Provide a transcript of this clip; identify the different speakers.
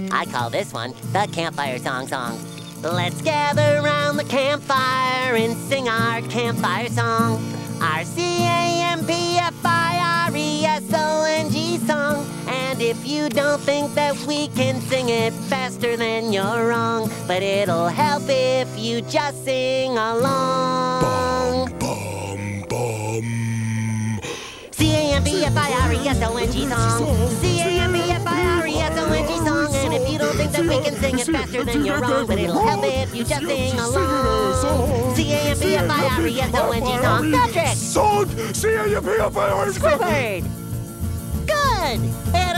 Speaker 1: I call this one the Campfire Song Song. Let's gather around the campfire and sing our campfire song. Our C-A-M-P-F-I-R-E-S-O-N-G song. And if you don't think that we can sing it faster, then you're wrong. But it'll help if you just sing along.
Speaker 2: Bum, bum.
Speaker 1: C-A-M-P-F-I-R-E-S-O-N-G song. C-A-M-P-F-I-R-E-S-O-N-G song. And if you don't think that we can sing it faster, then you're wrong. But it'll help if you just sing along. C-A-M-P-F-I-R-E-S-O-N-G song. Patrick!
Speaker 2: Song! C-A-M-P-F-I-R-E-S-O-N-G.
Speaker 1: Squidward! Good! And